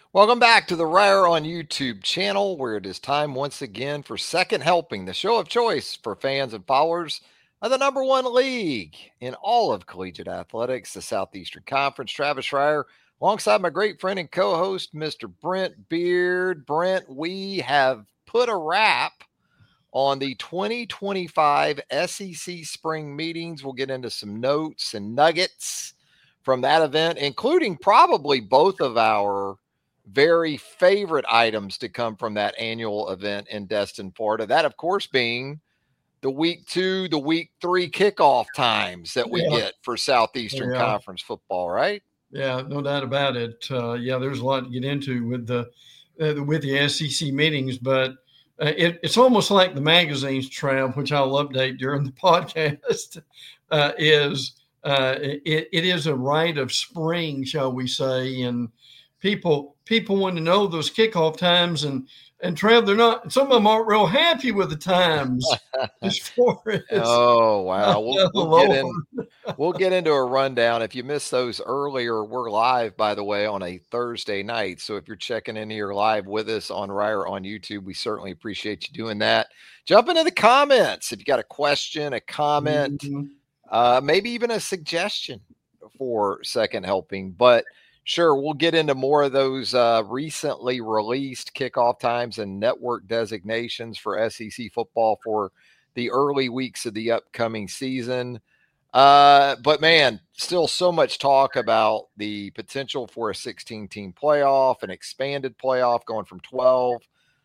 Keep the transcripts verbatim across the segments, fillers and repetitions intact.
Welcome back to the Ryer on YouTube channel, where it is time once again for Second Helping, the show of choice for fans and followers of the number one league in all of collegiate athletics, the Southeastern Conference. Travis Ryer, alongside my great friend and co-host, Mister Brent Beard. Brent, we have put a wrap on the twenty twenty-five S E C spring meetings. We'll get into some notes and nuggets from that event, including probably both of our very favorite items to come from that annual event in Destin, Florida. That, of course, being the week two, the week three kickoff times that we yeah. get for Southeastern yeah. Conference football, right? Yeah, no doubt about it. Uh, yeah, there's a lot to get into with the uh, with the S E C meetings, but uh, it, it's almost like the magazines, Trav, which I'll update during the podcast, uh, is uh, it, it is a rite of spring, shall we say, and people people want to know those kickoff times, and and Trev, they're not. Some of them aren't real happy with the times. As far as, oh wow, we'll, we'll get in. We'll get into a rundown. If you missed those earlier, we're live, by the way, on a Thursday night. So if you're checking in here live with us on Ryer on YouTube, we certainly appreciate you doing that. Jump into the comments if you got a question, a comment, mm-hmm. uh, maybe even a suggestion for Second Helping, but. Sure, we'll get into more of those uh, recently released kickoff times and network designations for S E C football for the early weeks of the upcoming season. Uh, but, man, still so much talk about the potential for a sixteen-team playoff, an expanded playoff going from twelve.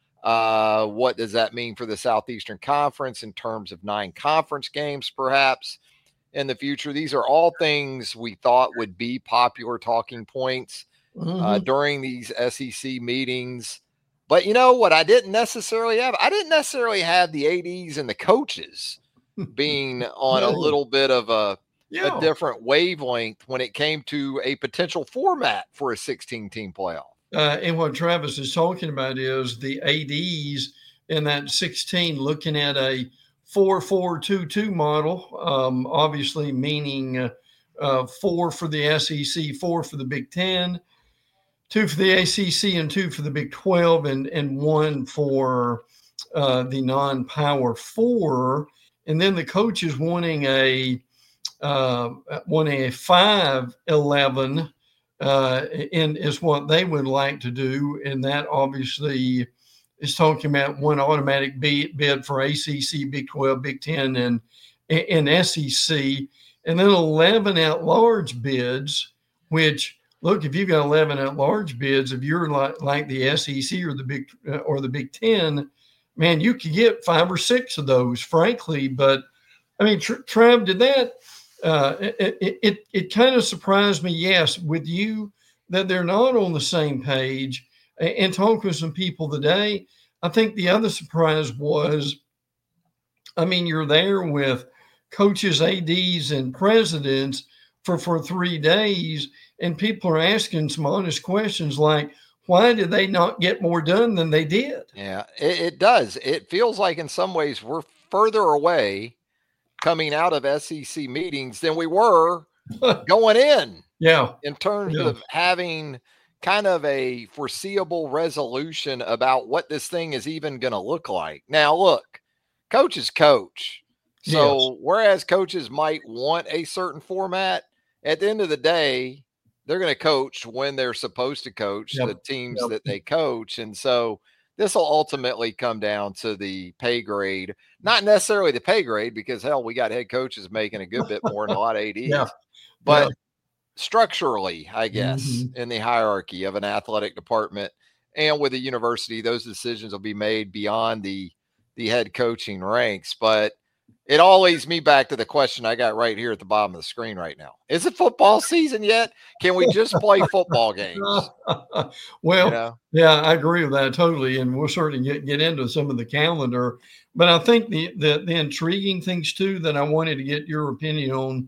Uh, what does that mean for the Southeastern Conference in terms of nine conference games, perhaps? In the future? These are all things we thought would be popular talking points mm-hmm. uh, during these S E C meetings. But you know what I didn't necessarily have? I didn't necessarily have the A Ds and the coaches being on a little bit of a, yeah. a different wavelength when it came to a potential format for a sixteen-team playoff. Uh, and what Travis is talking about is the A Ds in that sixteen looking at a four four two two model, um, obviously meaning uh, uh, four for the S E C, four for the Big Ten, two for the A C C, and two for the Big twelve, and, and one for uh, the non-power four. And then the coaches wanting a uh, wanting a five eleven uh, in, is what they would like to do, and that obviously is talking about one automatic bid for A C C, Big twelve, Big ten, and, and S E C, and then eleven at-large bids, which, look, if you've got eleven at-large bids, if you're like, like the S E C or the Big uh, or the Big ten, man, you could get five or six of those, frankly. But, I mean, Trav, did that uh, – it, it, it, it kind of surprised me, yes, with you, that they're not on the same page. And talking with some people today, I think the other surprise was, I mean, you're there with coaches, A Ds, and presidents for, for three days, and people are asking some honest questions like, why did they not get more done than they did? Yeah, it, it does. It feels like in some ways we're further away coming out of S E C meetings than we were going in. Yeah. In terms yeah. of having – kind of a foreseeable resolution about what this thing is even going to look like. Now, look, coach is coach. So yes. whereas coaches might want a certain format, at the end of the day, they're going to coach when they're supposed to coach yep. the teams yep. that they coach. And so this will ultimately come down to the pay grade, not necessarily the pay grade, because hell, we got head coaches making a good bit more than a lot of A Ds, yeah. but yeah. structurally, I guess, mm-hmm. in the hierarchy of an athletic department and with a university, those decisions will be made beyond the the head coaching ranks. But it all leads me back to the question I got right here at the bottom of the screen right now. Is it football season yet? Can we just play football games? well, you know? yeah, I agree with that totally. And we'll certainly get, get into some of the calendar. But I think the, the, the intriguing things, too, that I wanted to get your opinion on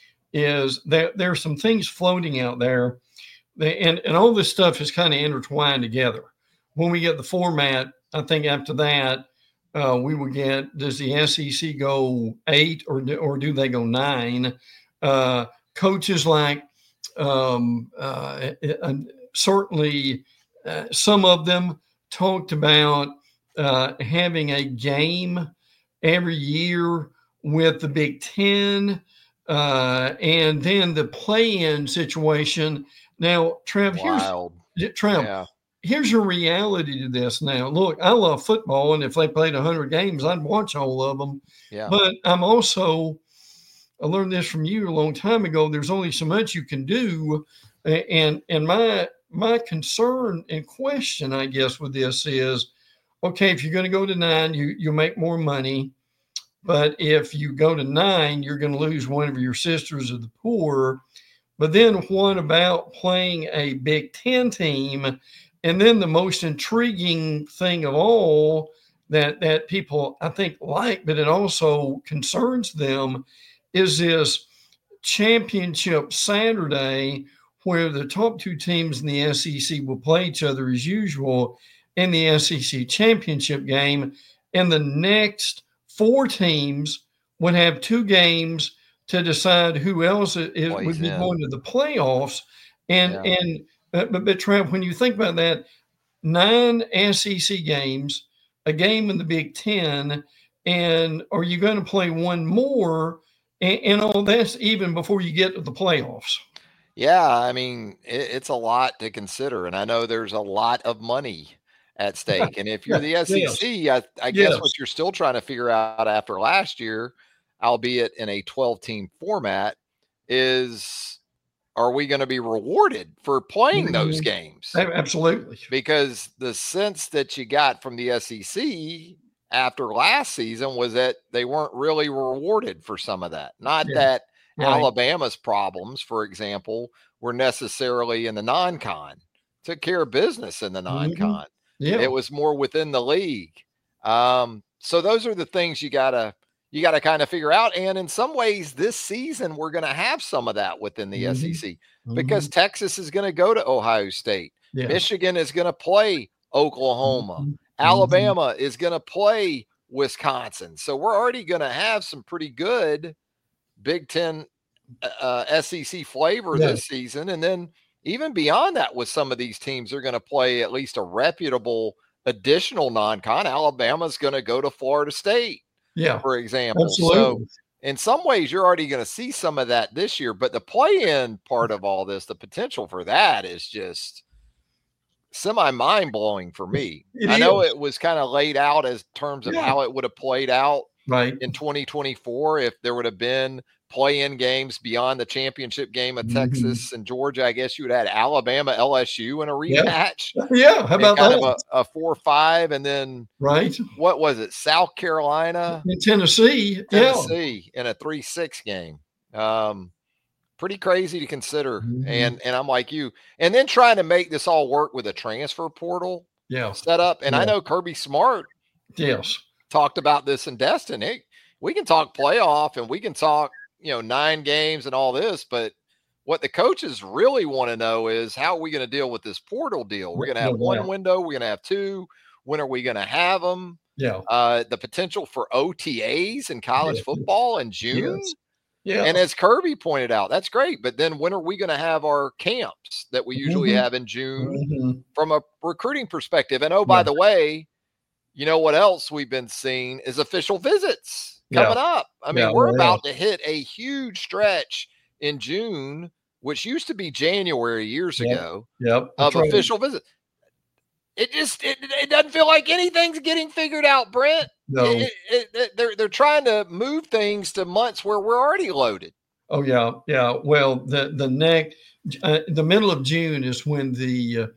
is that there are some things floating out there, and, and all this stuff is kind of intertwined together. When we get the format, I think after that, uh, we will get, does the S E C go eight or do, or do they go nine? Uh, coaches like um, uh, certainly uh, some of them talked about uh, having a game every year with the Big Ten, uh, and then the play-in situation. Now, Trev, Wild. here's Trev. Yeah. Here's your reality to this now. Look, I love football, and if they played one hundred games, I'd watch all of them. Yeah. But I'm also, I learned this from you a long time ago, there's only so much you can do. And and my my concern and question, I guess, with this is, okay, if you're going to go to nine, you, you make more money. But if you go to nine, you're going to lose one of your sisters of the poor. But then what about playing a Big Ten team? And then the most intriguing thing of all that, that people, I think, like, but it also concerns them, is this championship Saturday where the top two teams in the S E C will play each other as usual in the S E C championship game. And the next four teams would have two games to decide who else is, would be in. going to the playoffs. And, yeah. and, uh, but, but Trav, when you think about that, nine S E C games, a game in the Big Ten, and are you going to play one more? And, and all that's even before you get to the playoffs. Yeah, I mean, it, it's a lot to consider. And I know there's a lot of money at stake. And if you're the S E C, yes. I, I guess yes. what you're still trying to figure out after last year, albeit in a twelve-team format, is are we going to be rewarded for playing mm-hmm. those games? Absolutely. Because the sense that you got from the S E C after last season was that they weren't really rewarded for some of that. Not yeah. that right. Alabama's problems, for example, were necessarily in the non-con. Took care of business in the non-con. Mm-hmm. Yeah. It was more within the league. Um, so those are the things you gotta you gotta kind of figure out. And in some ways, this season we're gonna have some of that within the mm-hmm. S E C because mm-hmm. Texas is gonna go to Ohio State. Yeah. Michigan is gonna play Oklahoma. Mm-hmm. Alabama mm-hmm. is gonna play Wisconsin. So we're already gonna have some pretty good Big Ten uh, S E C flavor yeah. this season. And then even beyond that, with some of these teams, they're going to play at least a reputable additional non-con. Alabama's going to go to Florida State, yeah, for example. Absolutely. So in some ways, you're already going to see some of that this year. But the play-in part of all this, the potential for that is just semi-mind-blowing for me. It I is. know it was kind of laid out as terms of yeah. how it would have played out right. in twenty twenty-four if there would have been play-in games beyond the championship game of Texas mm-hmm. and Georgia. I guess you would have had Alabama, L S U in a rematch. Yeah, yeah. How about kind that? Of a, a four five, and then right. what was it? South Carolina, in Tennessee, Tennessee yeah. in a three six game. Um, pretty crazy to consider. Mm-hmm. And and I'm like you. And then trying to make this all work with a transfer portal yeah. set up. And yeah. I know Kirby Smart yes talked about this in Destin. Hey, we can talk playoff and we can talk, you know, nine games and all this, but what the coaches really want to know is how are we going to deal with this portal deal? We're going to have one yeah. window. We're going to have two. When are we going to have them? Yeah. Uh, the potential for O T As in college yeah. football in June. Yes. Yeah. And as Kirby pointed out, that's great. But then when are we going to have our camps that we usually mm-hmm. have in June mm-hmm. from a recruiting perspective? And oh, by yeah. the way, you know what else we've been seeing is official visits coming yeah. up. I mean, yeah, we're well, about yeah. to hit a huge stretch in June, which used to be January years yep. ago yep. of right. official visits. It just it, it doesn't feel like anything's getting figured out, Brent. No. It, it, it, they're they're trying to move things to months where we're already loaded. Oh yeah, yeah. Well, the the next uh, the middle of June is when the uh,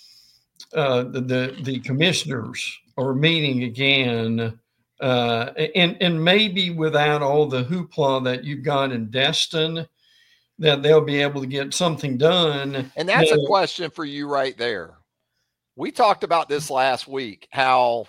uh, the, the the commissioners are meeting again. Uh, and and maybe without all the hoopla that you've got in Destin, that they'll be able to get something done. And that's now, a question for you right there. We talked about this last week, how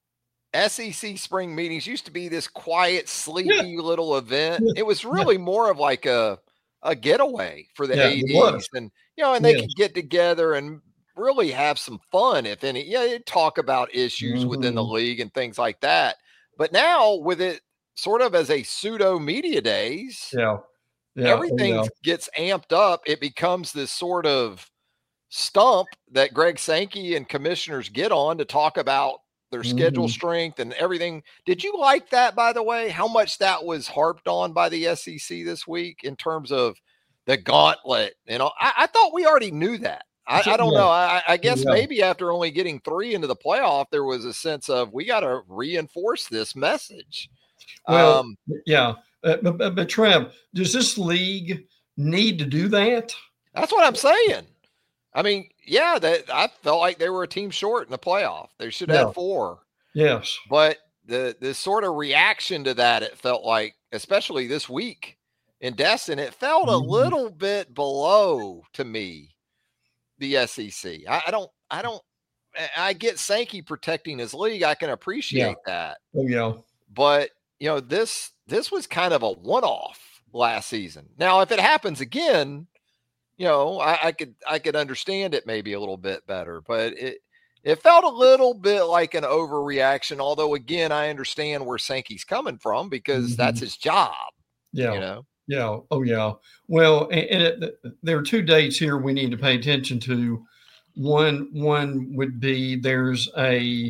S E C spring meetings used to be this quiet, sleepy yeah. little event. It was really yeah. more of like a a getaway for the yeah, A Ds, and you know, and they yes. could get together and really have some fun, if any. Yeah, talk about issues mm-hmm. within the league and things like that. But now with it sort of as a pseudo media days, yeah, yeah everything yeah. gets amped up. It becomes this sort of stump that Greg Sankey and commissioners get on to talk about their mm-hmm. schedule strength and everything. Did you like that, by the way, how much that was harped on by the S E C this week in terms of the gauntlet? You know, I, I thought we already knew that. I, I don't yeah. know. I, I guess yeah. maybe after only getting three into the playoff, there was a sense of we got to reinforce this message. Well, um, yeah. Uh, but, but, but Trev, does this league need to do that? That's what I'm saying. I mean, yeah, that I felt like they were a team short in the playoff. They should have yeah. four. Yes. But the the sort of reaction to that, it felt like, especially this week in Destin, it felt mm-hmm. a little bit below to me. The S E C. I, I don't, I don't, I get Sankey protecting his league. I can appreciate yeah. that. Oh, yeah. But, you know, this, this was kind of a one-off last season. Now, if it happens again, you know, I, I could, I could understand it maybe a little bit better, but it, it felt a little bit like an overreaction. Although, again, I understand where Sankey's coming from because mm-hmm. that's his job. Yeah. You know? Yeah. Oh, yeah. Well, and, and it, there are two dates here we need to pay attention to. One, one would be there's a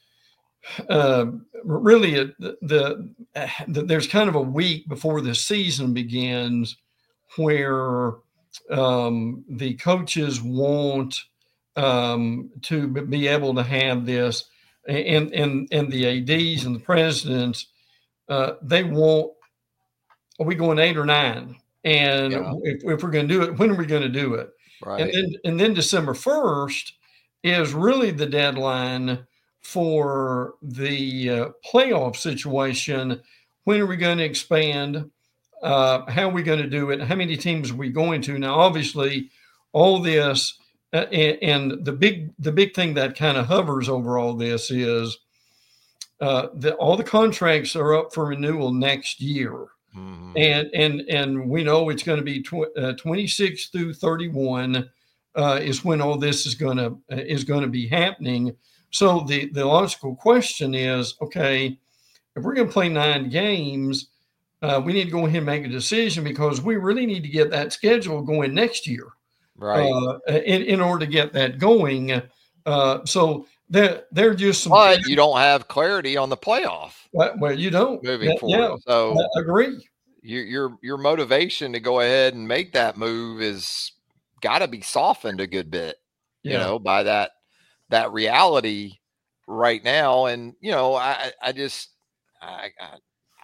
uh, really a, the, the there's kind of a week before the season begins where um, the coaches want um, to be able to have this, and and and the A Ds and the presidents uh, they want. Are we going eight or nine? And yeah. if, if we're going to do it, when are we going to do it? Right. And then, and then December first is really the deadline for the uh, playoff situation. When are we going to expand? Uh, how are we going to do it? How many teams are we going to? Now, obviously, all this uh, and, and the big the big thing that kind of hovers over all this is uh, that all the contracts are up for renewal next year. Mm-hmm. And and and we know it's going to be tw- uh, twenty-six through thirty-one uh, is when all this is going to uh, is going to be happening. So the the logical question is, okay, if we're going to play nine games, uh, we need to go ahead and make a decision because we really need to get that schedule going next year, right? Uh, in in order to get that going. Uh, so there there are just some. But you don't have clarity on the playoff. Well, you don't moving that, forward. Yeah, so I agree. Your your your motivation to go ahead and make that move is got to be softened a good bit, yeah. you know, by that that reality right now. And you know, I I just I, I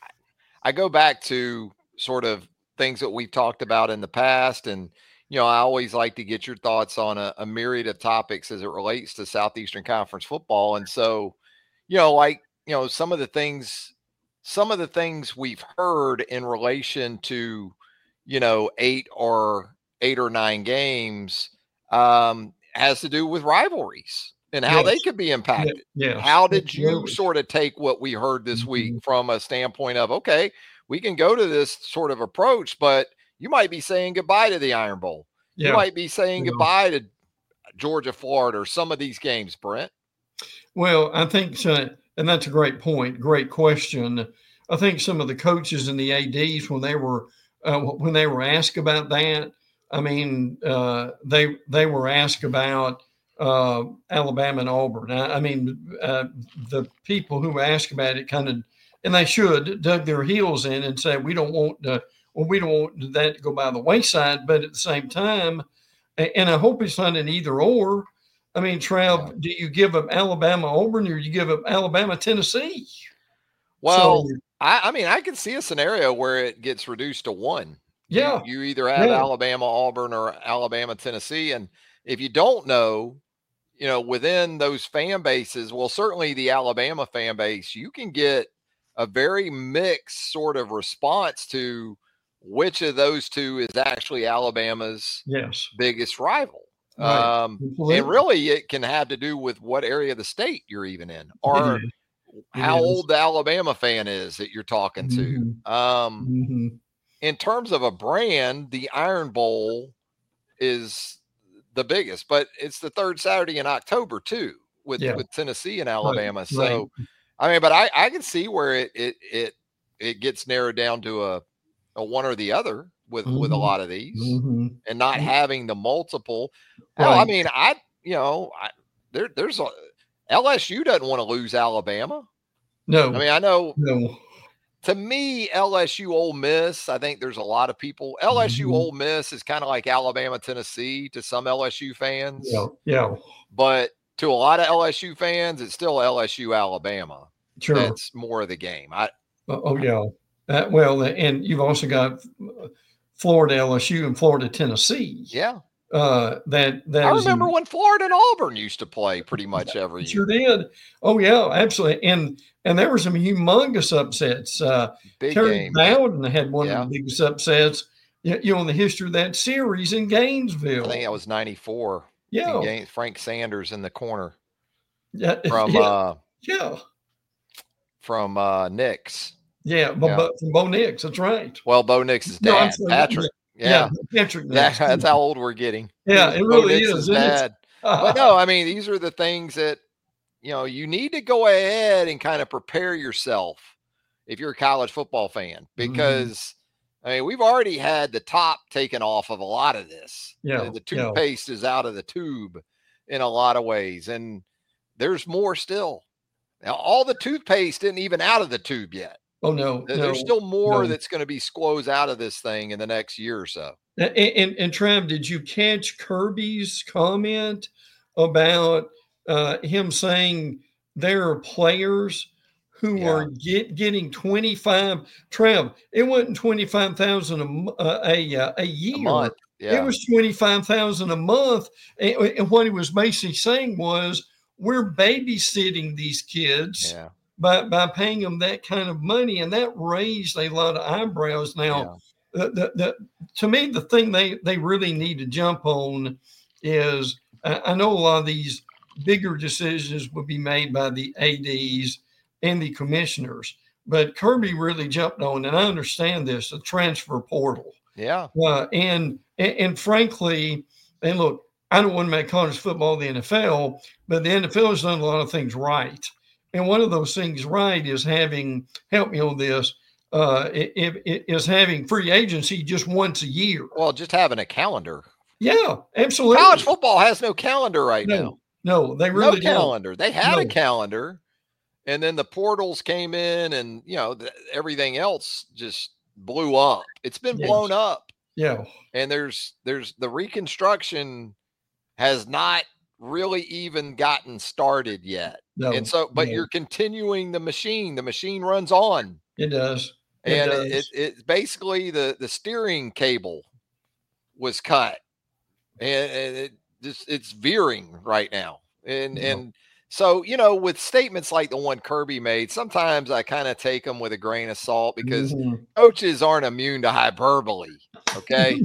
I go back to sort of things that we've talked about in the past, and you know, I always like to get your thoughts on a, a myriad of topics as it relates to Southeastern Conference football. And so, you know, like you know, some of the things. Some of the things we've heard in relation to, you know, eight or eight or nine games um, has to do with rivalries and how yes. they could be impacted. Yes. How did you yes. sort of take what we heard this mm-hmm. week from a standpoint of, okay, we can go to this sort of approach, but you might be saying goodbye to the Iron Bowl. Yeah. You might be saying yeah. goodbye to Georgia, Florida, or some of these games, Brent. Well, I think so. And that's a great point. Great question. I think some of the coaches and the A Ds, when they were uh, when they were asked about that, I mean, uh, they they were asked about uh, Alabama and Auburn. I, I mean, uh, the people who asked about it kind of, and they should, dug their heels in and said, we don't want to, well, we don't want that to go by the wayside. But at the same time, and I hope it's not an either or. I mean, Trev, yeah. do you give up Alabama, Auburn, or you give up Alabama, Tennessee? Well, so, I, I mean, I can see a scenario where it gets reduced to one. Yeah. You, you either have yeah. Alabama, Auburn, or Alabama, Tennessee. And if you don't know, you know, within those fan bases, well, certainly the Alabama fan base, you can get a very mixed sort of response to which of those two is actually Alabama's yes. biggest rival. Right. Um, and really it can have to do with what area of the state you're even in or it how is. old the Alabama fan is that you're talking to. Mm-hmm. Um, mm-hmm. In terms of a brand, the Iron Bowl is the biggest, but it's the third Saturday in October too, with, yeah. with Tennessee and Alabama. Right. So, right. I mean, but I, I can see where it, it, it, it gets narrowed down to a, a one or the other. with mm-hmm. with a lot of these, mm-hmm. and not mm-hmm. having the multiple. Right. Hell, I mean, I you know, I, there there's a L S U doesn't want to lose Alabama. No, I mean, I know. No. To me, L S U Ole Miss, I think there's a lot of people. L S U mm-hmm. Ole Miss is kind of like Alabama, Tennessee to some L S U fans. Yeah, yeah. But to a lot of L S U fans, it's still L S U Alabama. Sure. That's more of the game. I Oh, oh yeah. Uh, well, and you've also got Florida L S U and Florida Tennessee. Yeah. Uh, that that I remember in, when Florida and Auburn used to play pretty much every sure year. did. Oh yeah, absolutely. And and there were some humongous upsets. Uh, Big Terry games. Bowden had one yeah. of the biggest upsets, you know, in the history of that series in Gainesville. I think that was ninety-four. Yeah. Gaines, Frank Sanders in the corner. Yeah. From yeah. uh yeah. From uh Nix. Yeah, but, yeah. but from Bo Nix, that's right. Well, Bo Nix's dad, no, Patrick. Yeah, yeah Patrick. That, that's how old we're getting. Yeah, it really is. Dad. But no, I mean, these are the things that, you know, you need to go ahead and kind of prepare yourself if you're a college football fan, because mm-hmm. I mean, we've already had the top taken off of a lot of this. Yeah, the, the toothpaste yeah. is out of the tube in a lot of ways, and there's more still. Now, all the toothpaste isn't even out of the tube yet. Oh, no. There's no, still more no. that's going to be squoze out of this thing in the next year or so. And, and, and Trav, did you catch Kirby's comment about uh, him saying there are players who yeah. are get, getting twenty-five? Trav, it wasn't twenty-five thousand a, a, a year. A month. Yeah. It was twenty-five thousand a month. And, and what he was basically saying was, we're babysitting these kids. Yeah. By, by paying them that kind of money, and that raised a lot of eyebrows. Now, yeah. the, the, the, to me, the thing they, they really need to jump on is I, I know a lot of these bigger decisions will be made by the A Ds and the commissioners, but Kirby really jumped on, and I understand this, the transfer portal. Yeah. Uh, and, and and frankly, and look, I don't want to make college football the N F L, but the N F L has done a lot of things right. And one of those things right is having, help me on this, uh, it, it, is having free agency just once a year. Well, just having a calendar. Yeah, absolutely. College football has no calendar right no, now. No, they really no calendar. Don't. They had no. a calendar, and then the portals came in, and you know the, everything else just blew up. It's been yes. blown up. Yeah, and there's there's the reconstruction has not really even gotten started yet. No, and so, but no. you're continuing the machine. The machine runs on. It does. It and does. It, it, it basically the, the steering cable was cut, and, and it just, it's veering right now. And, yeah. and so, you know, with statements like the one Kirby made, sometimes I kind of take them with a grain of salt because mm-hmm. coaches aren't immune to hyperbole. Okay.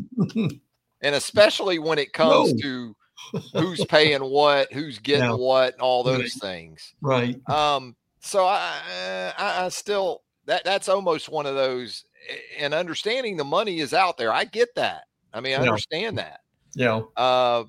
And especially when it comes no. to who's paying what, who's getting yeah. what, and all those right. things. Right. Um, so I, I, I still, that that's almost one of those, and understanding the money is out there. I get that. I mean, I yeah. understand that. Yeah. Uh,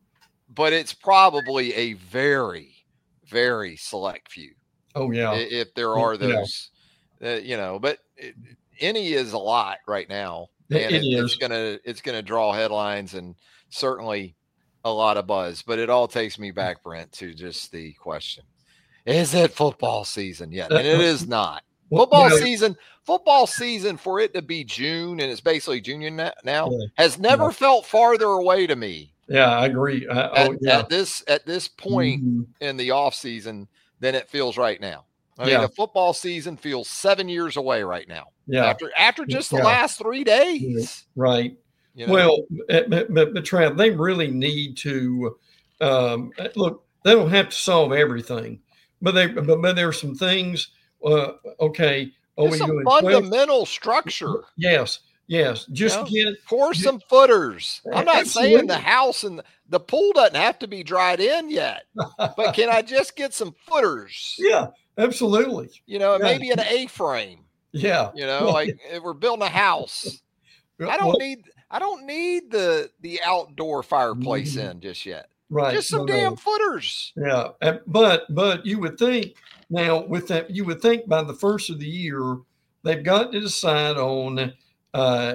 but it's probably a very, very select few. Oh yeah. If there are those, yeah. uh, you know, but it, any is a lot right now. And it, it it, is. It's gonna it's gonna draw headlines and certainly a lot of buzz. But it all takes me back, Brent, to just the question: is it football season yet? And it is not. Football well, you know, season, football season for it to be June, and it's basically June now, yeah, has never yeah. felt farther away to me. Yeah, I agree. I, at, oh, yeah. at this at this point mm-hmm. in the off season than it feels right now. I yeah. mean, the football season feels seven years away right now. Yeah. After after just the yeah. last three days. Right. You know? Well, but, but, but Trav, they really need to um, look. They don't have to solve everything, but they but, but there are some things. Uh, okay. Are we doing fundamental twelve? Structure? Yes. Yes. Just you know, get pour get, some footers. I'm not absolutely. saying the house and the, the pool doesn't have to be dried in yet, but can I just get some footers? Yeah. Absolutely. You know, yeah. maybe an A-frame. Yeah. You know, like if we're building a house. I don't well, need I don't need the the outdoor fireplace mm-hmm. in just yet. Right. Just some no, damn no. footers. Yeah. But but you would think now with that you would think by the first of the year they've got to decide on uh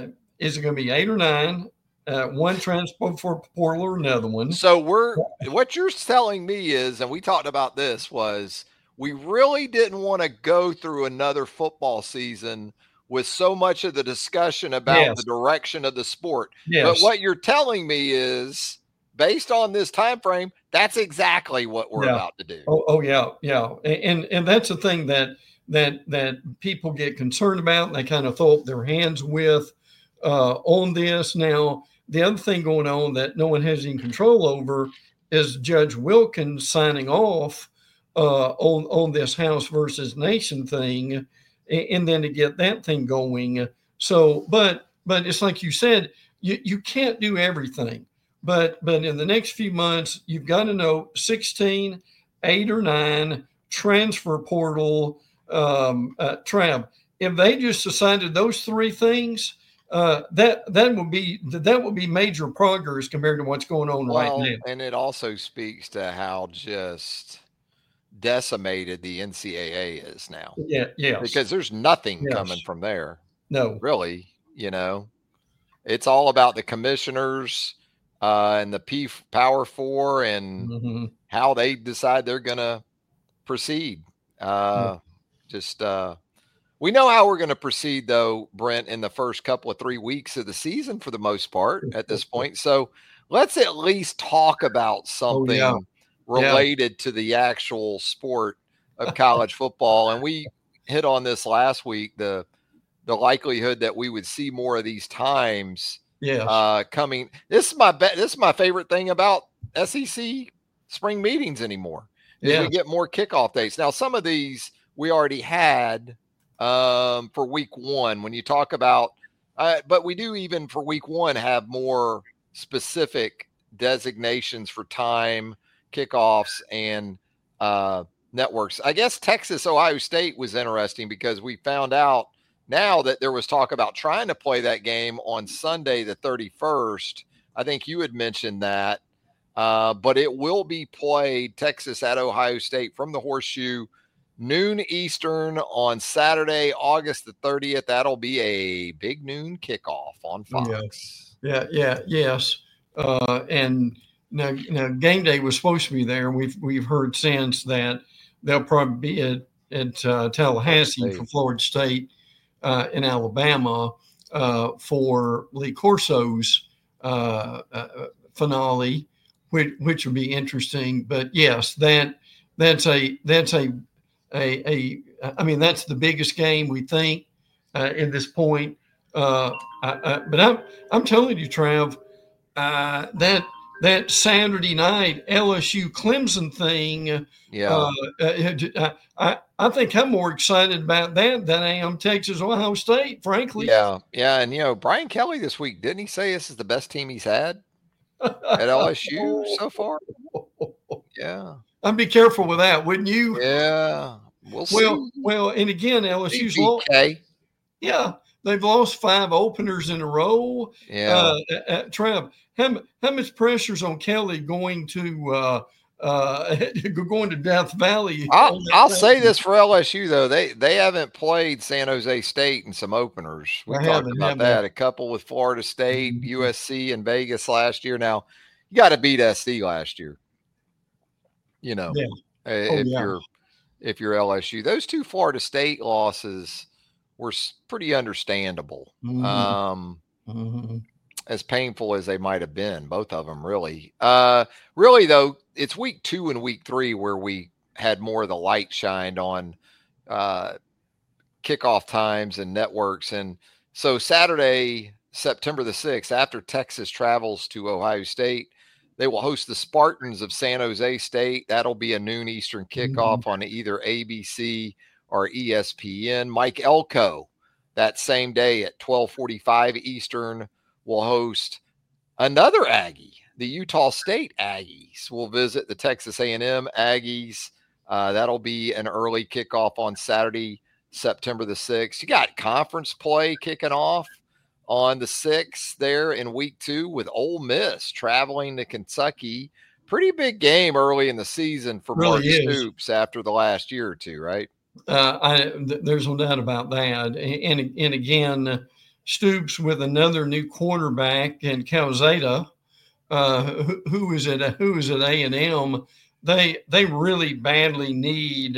is it going to be eight or nine? Uh, one transfer for portal or another one. So we're what you're telling me is, and we talked about this, was we really didn't want to go through another football season with so much of the discussion about yes. the direction of the sport. Yes. But what you're telling me is, based on this time frame, that's exactly what we're yeah. about to do. Oh, oh yeah, yeah, and and that's the thing that that that people get concerned about. And they kind of throw up their hands with uh, on this now. The other thing going on that no one has any control over is Judge Wilkins signing off uh, on, on this House versus Nation thing, and, and then to get that thing going. So, but but it's like you said, you, you can't do everything. But but in the next few months, you've got to know sixteen, eight or nine, transfer portal, um, uh, Trav. If they just decided those three things, Uh, that that will be that will be major progress compared to what's going on well, right now. And it also speaks to how just decimated the N C double A is now. Yeah, yeah. Because there's nothing yes. coming from there. No, really. You know, it's all about the commissioners uh, and the P Power Four and mm-hmm. how they decide they're going to proceed. Uh, yeah. Just. Uh, We know how we're going to proceed, though, Brent, in the first couple of three weeks of the season for the most part at this point. So let's at least talk about something oh, yeah. related yeah. to the actual sport of college football. And we hit on this last week, the the likelihood that we would see more of these times yes. uh, coming. This is my be- this is my favorite thing about S E C spring meetings anymore. Is yeah. we get more kickoff dates. Now, some of these we already had. Um, for week one, when you talk about, uh, but we do even for week one have more specific designations for time, kickoffs, and uh, networks. I guess Texas, Ohio State was interesting because we found out now that there was talk about trying to play that game on Sunday, the thirty-first. I think you had mentioned that, uh, but it will be played Texas at Ohio State from the Horseshoe. Noon Eastern on Saturday, August the thirtieth. That'll be a big noon kickoff on Fox. Yeah, yeah, yeah yes. Uh, and now, now game day was supposed to be there. We've we've heard since that they'll probably be at at uh, Tallahassee for Florida State uh, in Alabama uh, for Lee Corso's uh, uh, finale, which which would be interesting. But yes, that that's a that's a A, a, I mean, that's the biggest game we think uh, in this point. Uh, I, I, but I'm, I'm telling you, Trav, uh, that that Saturday night L S U Clemson thing. Yeah, uh, I, I think I'm more excited about that than I am Texas Ohio State, frankly. Yeah, yeah, and you know, Brian Kelly this week, didn't he say this is the best team he's had at L S U so far? Yeah. I'd be careful with that, wouldn't you? Yeah. We'll see. Well, well, and again, L S U's lost. Yeah, they've lost five openers in a row. Yeah. Uh, uh, Trav, how, how much pressure's on Kelly going to uh, uh, going to Death Valley? I'll, I'll say this for L S U though, they they haven't played San Jose State in some openers. We I talked about that. A couple with Florida State, mm-hmm. U S C, and Vegas last year. Now you got to beat S C last year. You know, yeah. if oh, yeah. you're if you're L S U, those two Florida State losses were pretty understandable. Mm-hmm. Um, mm-hmm. As painful as they might have been, both of them really. Uh, really though, it's week two and week three where we had more of the light shined on uh, kickoff times and networks. And so Saturday, September the sixth, after Texas travels to Ohio State, they will host the Spartans of San Jose State. That'll be a noon Eastern kickoff mm-hmm. on either A B C or E S P N. Mike Elko, that same day at twelve forty-five Eastern, will host another Aggie. The Utah State Aggies will visit the Texas A and M Aggies. Uh, that'll be an early kickoff on Saturday, September the sixth. You got conference play kicking off on the sixth there in week two with Ole Miss traveling to Kentucky. Pretty big game early in the season for really Mark Stoops after the last year or two, right? Uh, I, th- there's no doubt about that. And, and, and again, Stoops with another new quarterback and Calzada, uh, who, who is at who is at A and M. They they really badly need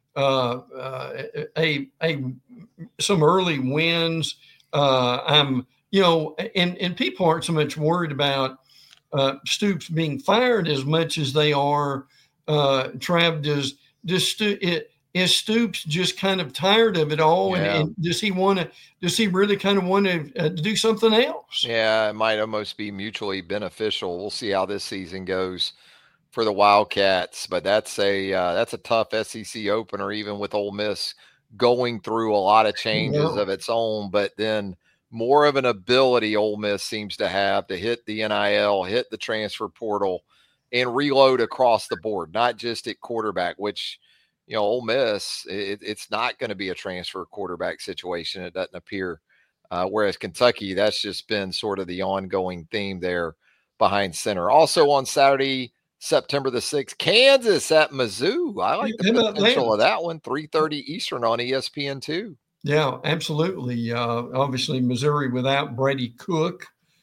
uh, uh, a a some early wins. Uh, I'm you know, and and people aren't so much worried about uh, Stoops being fired as much as they are. Uh, Trav, does does Sto- it, is Stoops just kind of tired of it all, and, Yeah. and does he want to? Does he really kind of want to uh, do something else? Yeah, it might almost be mutually beneficial. We'll see how this season goes for the Wildcats, but that's a uh, that's a tough S E C opener, even with Ole Miss going through a lot of changes Yeah. of its own. But then more of an ability Ole Miss seems to have to hit the N I L, hit the transfer portal, and reload across the board, not just at quarterback. Which, you know, Ole Miss, it, it's not going to be a transfer quarterback situation. It doesn't appear. Uh, whereas Kentucky, that's just been sort of the ongoing theme there behind center. Also on Saturday, September the sixth, Kansas at Mizzou. I like the How about potential that? of that one. three thirty Eastern on E S P N two. Yeah, absolutely. Uh, obviously, Missouri without Brady Cook,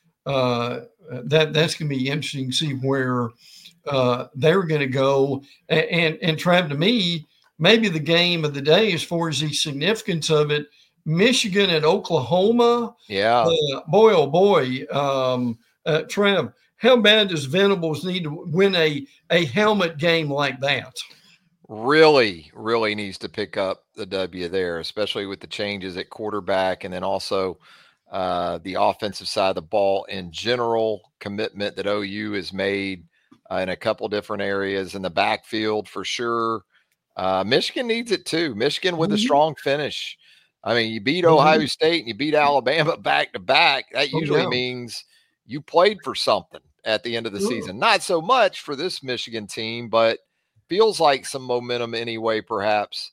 uh, that that's going to be interesting to see where uh, they're going to go. And, and and Trav, to me, maybe the game of the day as far as the significance of it. Michigan at Oklahoma. Yeah. Uh, boy, oh boy, um, uh, Trav, how bad does Venables need to win a a helmet game like that? Really, really needs to pick up the W there, especially with the changes at quarterback, and then also uh, the offensive side of the ball in general. Commitment that O U has made uh, in a couple different areas in the backfield for sure. Uh, Michigan needs it too. Michigan with a strong finish. I mean, you beat Ohio State and you beat Alabama back to back. That usually Oh, yeah. means you played for something at the end of the Sure. season. Not so much for this Michigan team, but feels like some momentum anyway, perhaps,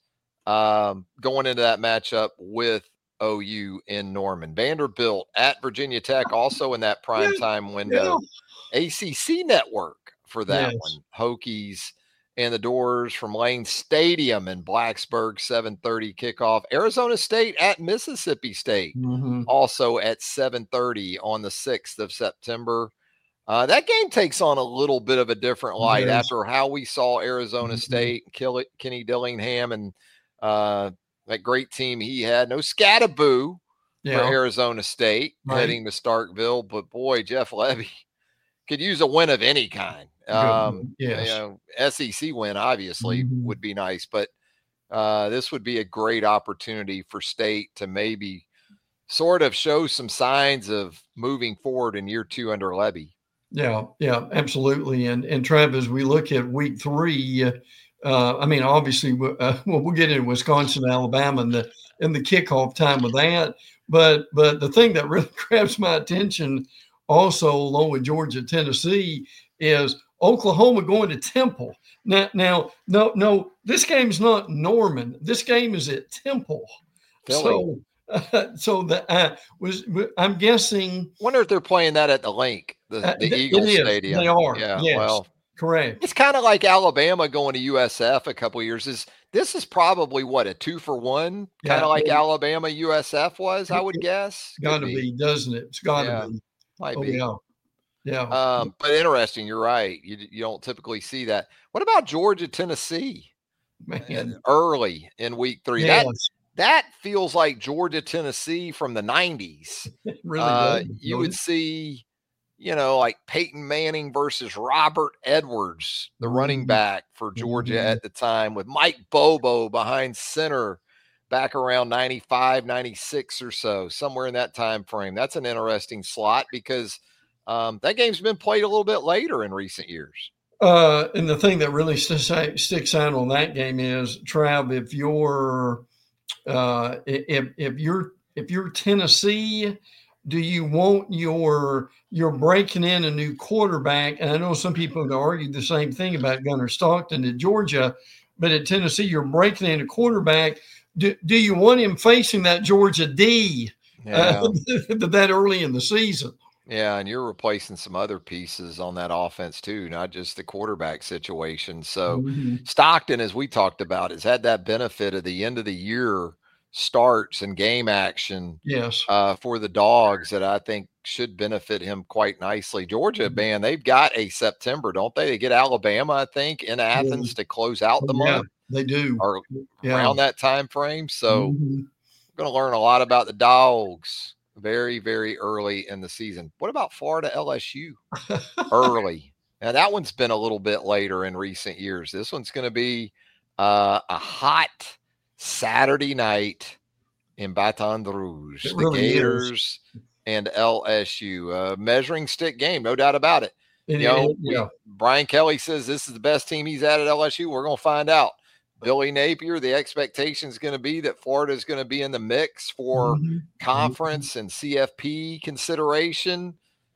um, going into that matchup with O U in Norman. Vanderbilt at Virginia Tech, also in that prime time window. Yeah. A C C network for that Yes. one. Hokies and the Doors from Lane Stadium in Blacksburg, seven thirty kickoff. Arizona State at Mississippi State, Mhm. also at seven thirty on the sixth of September. Uh, that game takes on a little bit of a different light Yes. after how we saw Arizona Mhm. State, Kill- Kenny Dillingham, and uh, that great team he had. No Scattaboo Yeah. for Arizona State Right. heading to Starkville, but boy, Jeff Levy could use a win of any kind. Um, Yes. You know, S E C win obviously Mhm. would be nice, but uh, this would be a great opportunity for State to maybe sort of show some signs of moving forward in year two under Levy. Yeah, yeah, absolutely. And and Travis, we look at week three. Uh, I mean, obviously, uh, well, we'll get into Wisconsin, Alabama, and the and the kickoff time with that. But but the thing that really grabs my attention, also along with Georgia, Tennessee, is Oklahoma going to Temple. Now, now, no, no, this game is not Norman. This game is at Temple. Philly. So. Uh, so that uh, was, I'm guessing. Wonder if they're playing that at the Link, the, Uh, the th- Eagles it is. Stadium. They are. Yeah, Yes. well, Correct. it's kind of like Alabama going to U S F a couple of years. Is this is probably what, a two for one, kind Yeah, of like it- Alabama U S F was, I would it- guess. Could Got to be. doesn't it? It's got to Yeah, be. might Oh be. yeah, yeah. Um, but interesting. You're right. You you don't typically see that. What about Georgia, Tennessee? Man, Early in week three. yes, That that feels like Georgia, Tennessee from the nineties. it really Uh, does. you don't would it? see, you know, like Peyton Manning versus Robert Edwards, the running Mhm. back for Georgia Mhm. at the time, with Mike Bobo behind center back around ninety-five, ninety-six or so, somewhere in that time frame. That's an interesting slot because um, that game's been played a little bit later in recent years. Uh, and the thing that really st- sticks out on that game is, Trav, if you're uh, if if you're if you're Tennessee, do you want your you're breaking in a new quarterback? And I know some people have argued the same thing about Gunnar Stockton at Georgia, but at Tennessee, you're breaking in a quarterback. Do, do you want him facing that Georgia D Yeah. uh, that early in the season? Yeah, and you're replacing some other pieces on that offense too, not just the quarterback situation. So Mhm. Stockton, as we talked about, has had that benefit of the end of the year starts and game action Yes. uh, for the Dogs that I think should benefit him quite nicely. Georgia, man, they've got a September, don't they? They get Alabama, I think, in Athens yeah. to close out the yeah, month. They do. Or yeah. around that time frame. So mm-hmm. we're going to learn a lot about the Dogs very, very early in the season. What about Florida L S U? Early. Now, that one's been a little bit later in recent years. This one's going to be uh, a hot Saturday night in Baton Rouge. It the really Gators is. and L S U. Uh, measuring stick game, no doubt about it. it you know, it, yeah. we, Brian Kelly says this is the best team he's had at L S U. We're going to find out. Billy Napier, the expectation is going to be that Florida is going to be in the mix for mm-hmm. conference and C F P consideration.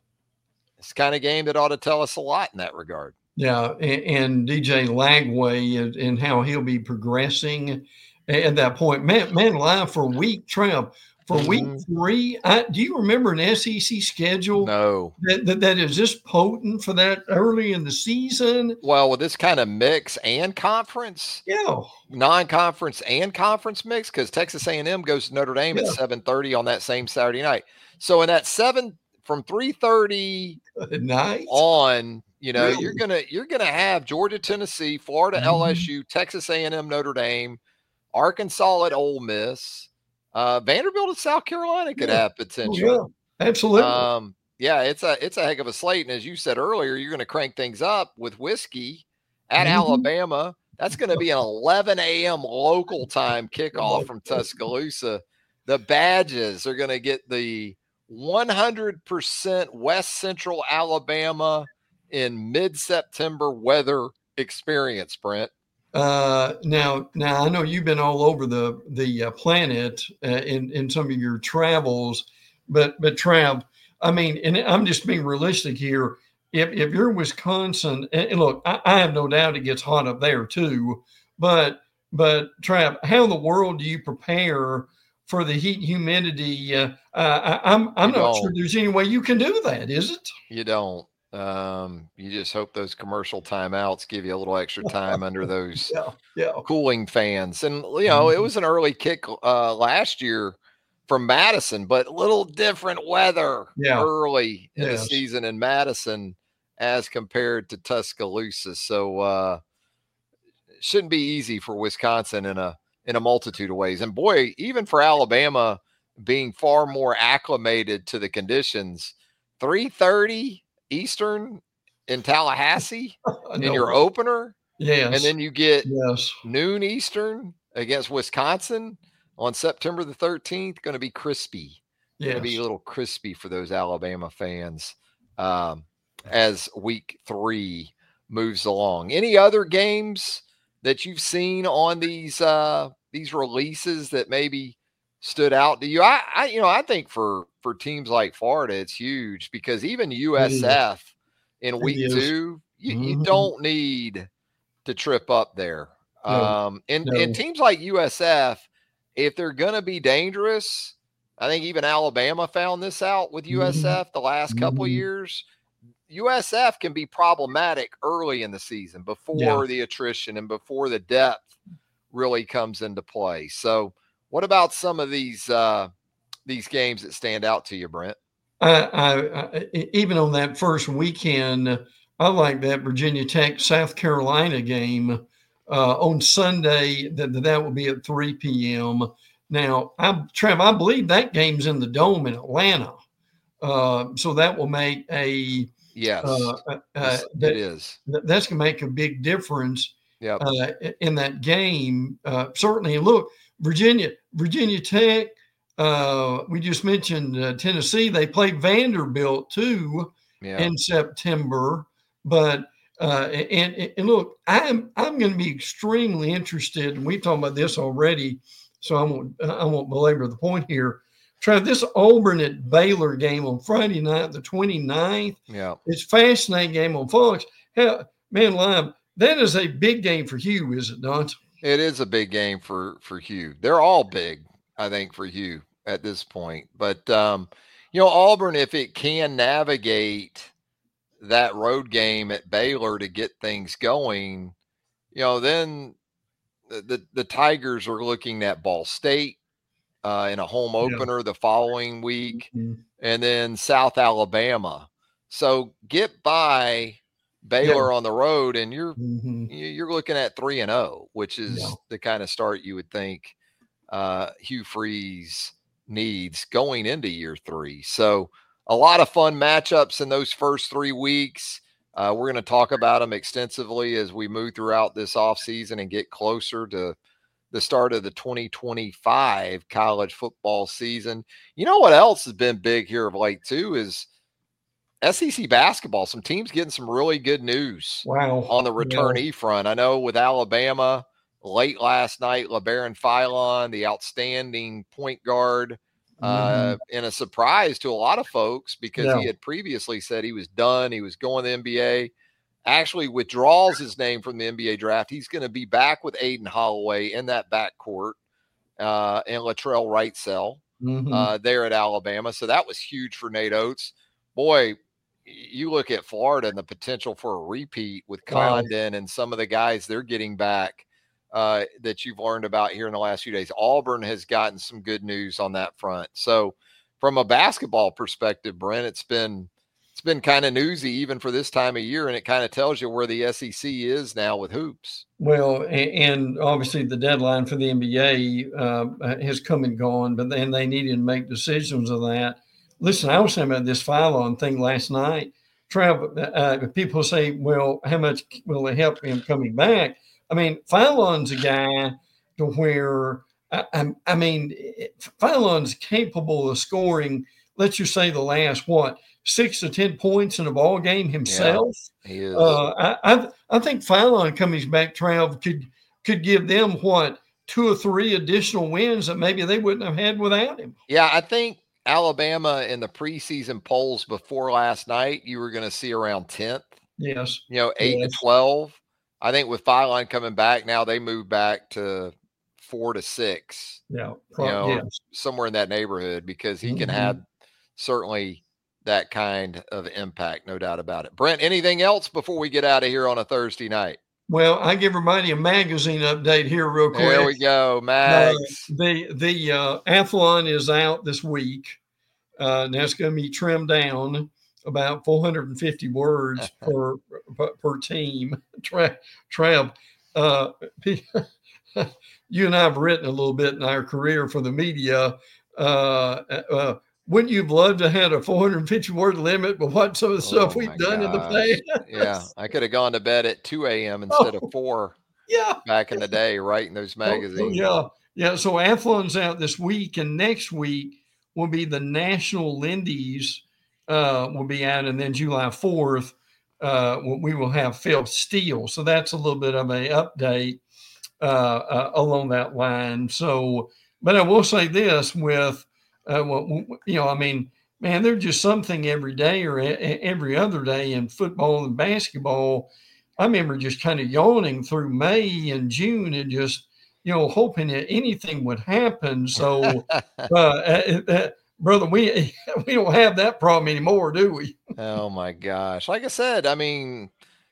It's the kind of game that ought to tell us a lot in that regard. Yeah, and, and D J Lagway and, and how he'll be progressing at that point. Man, man live for week, Trev, for mm-hmm. week three. I, do you remember an S E C schedule? No. That, that, that is this potent for that early in the season? Well, with this kind of mix and conference, yeah, non-conference and conference mix, because Texas A and M goes to Notre Dame yeah. at seven thirty on that same Saturday night. So in that seven from three thirty night on, you know, really? you're gonna you're gonna have Georgia, Tennessee, Florida, mm-hmm. L S U, Texas A and M, Notre Dame, Arkansas at Ole Miss, uh, Vanderbilt at South Carolina could yeah. have potential. Oh, yeah, absolutely. Um, yeah, it's a it's a heck of a slate, and as you said earlier, you're going to crank things up with whiskey at mm-hmm. Alabama. That's going to be an eleven a.m. local time kickoff from Tuscaloosa. The Badges are going to get the one hundred percent West Central Alabama in mid-September weather experience, Brent. Uh, now, now I know you've been all over the the uh, planet uh, in in some of your travels, but but Trav, I mean, and I'm just being realistic here. If if you're Wisconsin, and, and look, I, I have no doubt it gets hot up there too, but but Trav, how in the world do you prepare for the heat and humidity? Uh, uh, I, I'm I'm you not don't. sure there's any way you can do that, is it? You don't. Um, you just hope those commercial timeouts give you a little extra time under those yeah, yeah. cooling fans. And, you know, it was an early kick uh, last year from Madison, but a little different weather yeah. early in yes. the season in Madison as compared to Tuscaloosa. So uh, it shouldn't be easy for Wisconsin in a in a multitude of ways. And, boy, even for Alabama being far more acclimated to the conditions, three thirty Eastern in Tallahassee in your opener. Yes. And then you get yes. noon Eastern against Wisconsin on September the thirteenth. Going to be crispy. Yes. Going to be a little crispy for those Alabama fans um, as week three moves along. Any other games that you've seen on these uh, these releases that maybe stood out to you? I, I, you know, I think for, for teams like Florida, it's huge because even U S F in week two, you, mm-hmm. you don't need to trip up there. No. Um, and, no. and teams like U S F, if they're going to be dangerous, I think even Alabama found this out with U S F mm-hmm. the last mm-hmm. couple of years. U S F can be problematic early in the season before yeah. the attrition and before the depth really comes into play. So, what about some of these uh, these games that stand out to you, Brent? I, I, I, even on that first weekend, I like that Virginia Tech South Carolina game uh, on Sunday. That that will be at three p.m. Now, I, Trev, I believe that game's in the Dome in Atlanta, uh, so that will make a yes, uh, uh, yes that, it is. That, that's going to make a big difference. Yep. Uh, in that game, uh, certainly. And look. Virginia, Virginia Tech, uh, we just mentioned uh, Tennessee. They play Vanderbilt too yeah. in September. But uh, and and look, I'm I'm going to be extremely interested. And we've talked about this already, so I won't I won't belabor the point here. Try this Auburn at Baylor game on Friday night, the twenty-ninth. Yeah, it's a fascinating game on Fox. Hell, man, live. That is a big game for Hugh, is it not? It is a big game for, for Hugh. They're all big, I think, for Hugh at this point. But, um, you know, Auburn, if it can navigate that road game at Baylor to get things going, you know, then the, the, the Tigers are looking at Ball State uh, in a home opener yeah. the following week, mm-hmm. and then South Alabama. So get by Baylor yeah. on the road, and you're mm-hmm. you're looking at three and zero, which is yeah. the kind of start you would think uh, Hugh Freeze needs going into year three. So a lot of fun matchups in those first three weeks. Uh, we're going to talk about them extensively as we move throughout this offseason and get closer to the start of the twenty twenty-five college football season. You know what else has been big here of late too is S E C basketball. Some teams getting some really good news wow. on the returnee yeah. front. I know with Alabama late last night, LeBaron Philon, the outstanding point guard, uh, mm-hmm. in a surprise to a lot of folks because yeah. he had previously said he was done. He was going to the N B A. Actually withdraws his name from the N B A draft. He's going to be back with Aden Holloway in that backcourt uh, and Latrell Wrightsell mm-hmm. uh, there at Alabama. So that was huge for Nate Oates. Boy, you look at Florida and the potential for a repeat with Condon wow. and some of the guys they're getting back uh, that you've learned about here in the last few days. Auburn has gotten some good news on that front. So from a basketball perspective, Brent, it's been It's been kind of newsy even for this time of year, and it kind of tells you where the S E C is now with hoops. Well, and obviously the deadline for the N B A uh, has come and gone, but then they needed to make decisions on that. Listen, I was saying about this Philon thing last night. Travel, uh, people say, well, how much will it help him coming back? I mean, Philon's a guy to where, I, I mean, Philon's capable of scoring, let's just say the last, what, six to ten points in a ball game himself. Yeah, he is. Uh, I, I I think Philon coming back, Trav, could could give them what two or three additional wins that maybe they wouldn't have had without him. Yeah, I think Alabama in the preseason polls before last night, you were going to see around tenth. Yes. You know, eight yes. to twelve. I think with Philon coming back now, they move back to four to six. Yeah, you know, yes. somewhere in that neighborhood because he mm-hmm. can have certainly that kind of impact, no doubt about it. Brent, anything else before we get out of here on a Thursday night? Well, I give everybody a magazine update here real quick. There we go, Mags. Uh, the the uh, Athlon is out this week. Uh, now it's going to be trimmed down about four hundred fifty words per, per per team. Tra- Trav, uh, you and I have written a little bit in our career for the media. Uh, uh, Wouldn't you have loved to have a four hundred fifty word limit, but what some of the stuff oh we've done gosh. in the past? Yeah, I could have gone to bed at two a.m. instead oh, of four yeah. back in the day, writing those magazines. Oh, oh, yeah, yeah. So Athlon's out this week, and next week will be the National Lindy's uh, will be out, and then July fourth uh, we will have Phil Steele. So that's a little bit of a update uh, uh, along that line. So, but I will say this with. Uh, well, you know, I mean, man, there's just something every day or a- every other day in football and basketball. I remember just kind of yawning through May and June and just, you know, hoping that anything would happen. So, uh, uh, uh, brother, we we don't have that problem anymore, do we? Oh my gosh! Like I said, I mean,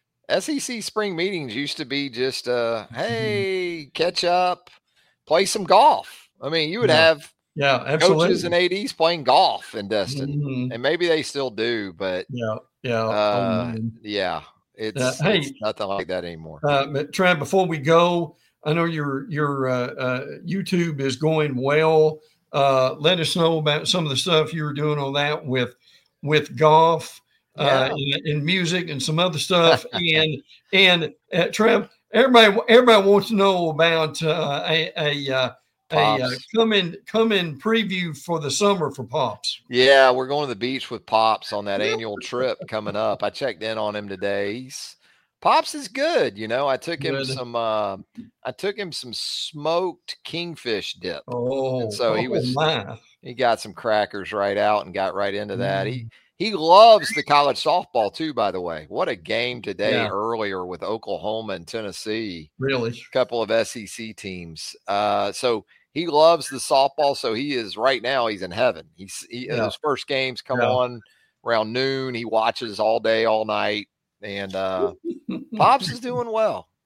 S E C spring meetings used to be just, uh, hey, catch up, play some golf. I mean, you would yeah. have. Yeah, absolutely. Coaches and A Ds playing golf in Destin, mm-hmm. and maybe they still do, but yeah, yeah, uh, um, yeah, it's, uh, hey, it's nothing like that anymore. Uh, but Trav, before we go, I know your your uh, uh, YouTube is going well. Uh, let us know about some of the stuff you were doing on that with with golf, yeah. uh, and, and music, and some other stuff. and and uh, Trav, everybody everybody wants to know about uh, a a uh, A uh, come in, come in preview for the summer for Pops. Yeah, we're going to the beach with Pops on that annual trip coming up. I checked in on him today. He's, Pops is good. You know, I took good. him some, uh, I took him some smoked kingfish dip. Oh, and so he was, oh my. he got some crackers right out and got right into that. Mm. He, he loves the college softball too, by the way. What a game today yeah. earlier with Oklahoma and Tennessee. Really? A couple of S E C teams. Uh, so, he loves the softball, so he is right now. He's in heaven. He's he, yeah. His first games come yeah. on around noon. He watches all day, all night, and uh, Pops is doing well.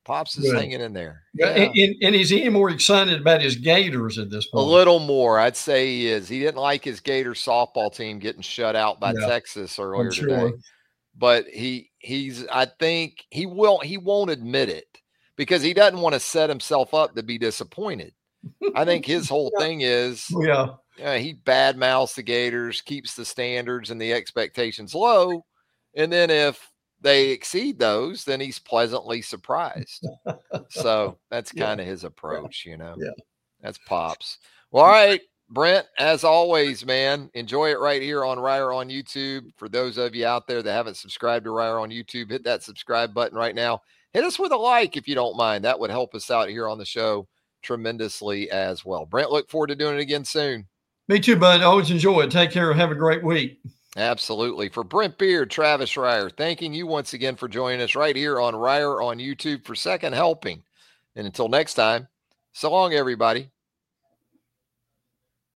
Pops is Good. hanging in there. Yeah. And, and, and is he any more excited about his Gators at this point? A little more. I'd say he is. He didn't like his Gators softball team getting shut out by yeah. Texas earlier sure. today. But he he's I think he will he won't admit it because he doesn't want to set himself up to be disappointed. I think his whole yeah. thing is yeah. yeah, he badmouths the Gators, keeps the standards and the expectations low. And then if they exceed those, then he's pleasantly surprised. So that's kind of yeah. his approach, you know. Yeah. That's Pops. Well, all right, Brent, as always, man, enjoy it right here on Ryder on YouTube. For those of you out there that haven't subscribed to Ryder on YouTube, hit that subscribe button right now. Hit us with a like if you don't mind. That would help us out here on the show tremendously as well. Brent, look forward to doing it again soon. Me too, bud. Always enjoy it. Take care. Have a great week. Absolutely. For Brent Beard, Travis Reier, thanking you once again for joining us right here on Ryder on YouTube for Second Helping. And until next time, so long, everybody.